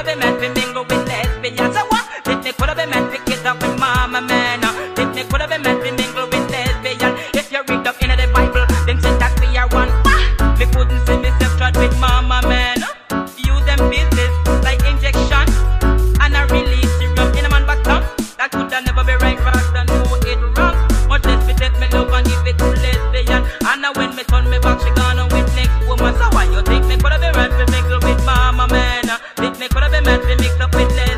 have been meant to mingle with lesbians. So what? Think me could have been meant to kiss up with mama man. Think me could have been meant to mingle with lesbians. If you read up in the Bible, then say that we are one. Me couldn't see myself tried with mama man. Use them business like injection and a release serum in a man back down. That could have never be right, rather know it wrong. Much less me take me love and give it to lesbian. And now when me turn me back, she gone with next woman. So why you think me could have been meant to mingle with mama man? Think me could have been meant to mix up with lesbian?